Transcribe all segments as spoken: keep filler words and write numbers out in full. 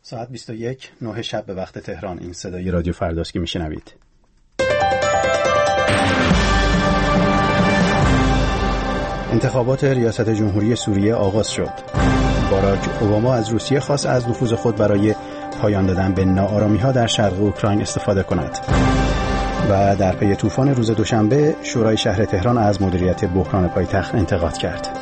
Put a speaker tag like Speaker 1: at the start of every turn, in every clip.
Speaker 1: ساعت بیست و یک نه شب به وقت تهران. این صدای رادیو فرداست که میشنوید. انتخابات ریاست جمهوری سوریه آغاز شد. باراک اوباما از روسیه خواست از نفوذ خود برای پایان دادن به ناآرامی‌ها در شرق اوکراین استفاده کند. و در پی طوفان روز دوشنبه شورای شهر تهران از مدیریت بحران پایتخت انتقاد کرد.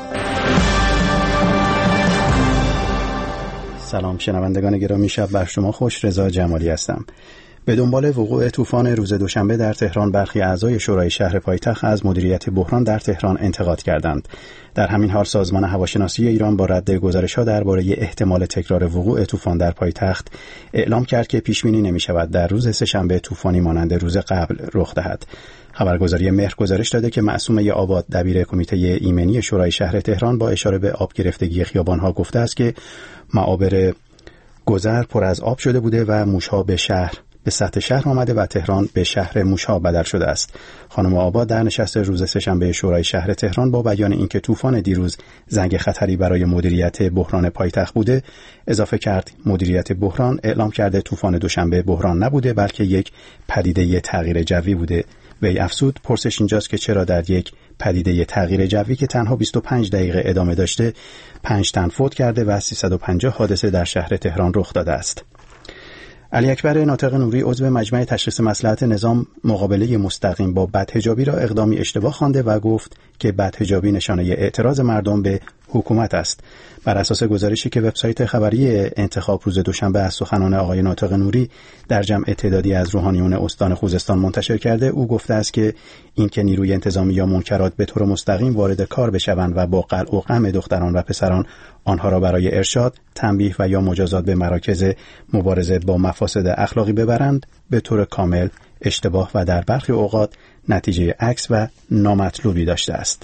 Speaker 1: سلام شنوندگان گرامی، شب بر شما خوش. رضا جمالی هستم. به دنبال وقوع طوفان روز دوشنبه در تهران برخی اعضای شورای شهر پایتخت از مدیریت بحران در تهران انتقاد کردند. در همین حال سازمان هواشناسی ایران با رد گزارش‌ها درباره احتمال تکرار وقوع طوفان در پایتخت اعلام کرد که پیش‌بینی نمی‌شود در روز سه‌شنبه طوفانی مانند روز قبل رخ دهد. خبرگزاری مهر گزارش داده که معصومه آباد دبیر کمیته ایمنی شورای شهر تهران با اشاره به آب گرفتگی خیابان‌ها گفته است که معابر گذر پر از آب شده بوده و موش‌ها به شهر به سطح شهر آمده و تهران به شهر موش‌ها بدل شده است. خانم آباد در نشست روز سه‌شنبه شورای شهر تهران با بیان اینکه طوفان دیروز زنگ خطری برای مدیریت بحران پایتخت بوده، اضافه کرد مدیریت بحران اعلام کرده طوفان دوشنبه بحران نبوده بلکه یک پدیده تغییر جوی بوده. وی افزود پرسش اینجاست که چرا در یک پدیده تغییر جوی که تنها بیست و پنج دقیقه ادامه داشته پنج تن فوت کرده و سیصد و پنجاه حادثه در شهر تهران رخ داده است. علی اکبر ناطق نوری عضو مجمع تشخیص مصلحت نظام مقابله مستقیم با بدحجابی را اقدامی اشتباه خوانده و گفت که بدحجابی نشانه اعتراض مردم به حکومت است. بر اساس گزارشی که وبسایت خبری انتخاب روز دوشنبه از سخنان آقای ناطق نوری در جمع تعدادی از روحانیون استان خوزستان منتشر کرده، او گفته است که اینکه نیروی انتظامی یا منکرات به طور مستقیم وارد کار بشوند و با قلع و قمع دختران و پسران آنها را برای ارشاد، تنبیه و یا مجازات به مراکز مبارزه با مفاسد اخلاقی ببرند، به طور کامل اشتباه و در برخی اوقات نتیجه عکس و نامطلوبی داشته است.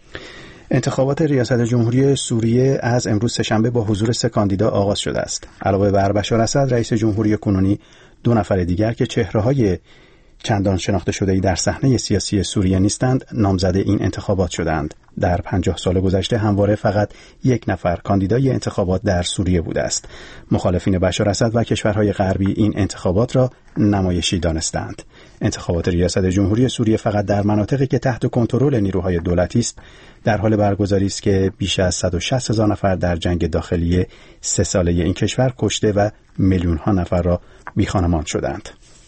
Speaker 1: انتخابات ریاست جمهوری سوریه از امروز سه‌شنبه با حضور سه کاندیدا آغاز شده است. علاوه بر بشار اسد رئیس جمهوری کنونی، دو نفر دیگر که چهره‌های چندان شناخته شده‌ای در صحنه سیاسی سوریه نیستند، نامزد این انتخابات شدند. در پنجاه سال گذشته همواره فقط یک نفر کاندیدای انتخابات در سوریه بوده است. مخالفین بشار اسد و کشورهای غربی این انتخابات را نمایشی دانستند. انتخابات ریاست جمهوری سوریه فقط در مناطقی که تحت کنترل نیروهای دولتی است در حال برگزاری است که بیش از صد و شصت هزار نفر در جنگ داخلی سه ساله این کشور کشته و میلیون ها نفر را بیخانمان شدند.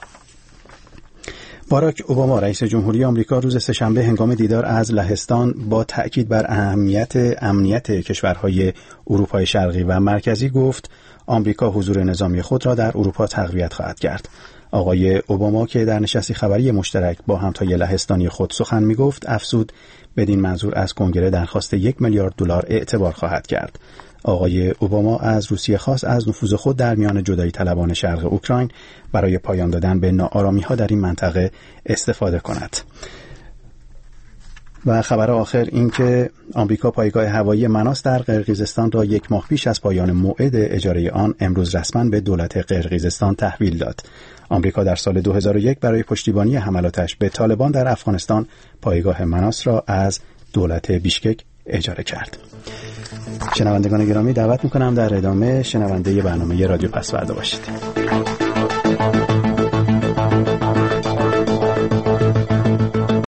Speaker 1: باراک اوباما رئیس جمهوری آمریکا روز سه‌شنبه هنگام دیدار از لهستان با تأکید بر اهمیت امنیت کشورهای اروپای شرقی و مرکزی گفت آمریکا حضور نظامی خود را در اروپا تقویت خواهد کرد. آقای اوباما که در نشستی خبری مشترک با همتای لهستانی خود سخن می‌گفت، افزود بدین منظور از کنگره درخواست یک میلیارد دلار اعتبار خواهد کرد. آقای اوباما از روسیه خواست از نفوذ خود در میان جدایی طلبان شرق اوکراین برای پایان دادن به ناآرامی‌ها در این منطقه استفاده کند. و خبر آخر این که آمریکا پایگاه هوایی مناس در قرقیزستان را یک ماه پیش از پایان موعد اجاره آن امروز رسما به دولت قرقیزستان تحویل داد. آمریکا در سال دو هزار و یک برای پشتیبانی حملاتش به طالبان در افغانستان پایگاه مناس را از دولت بیشکک اجاره کرد. شنوندگان گرامی، دعوت می‌کنم در ادامه شنونده برنامه رادیو پسوردا باشید.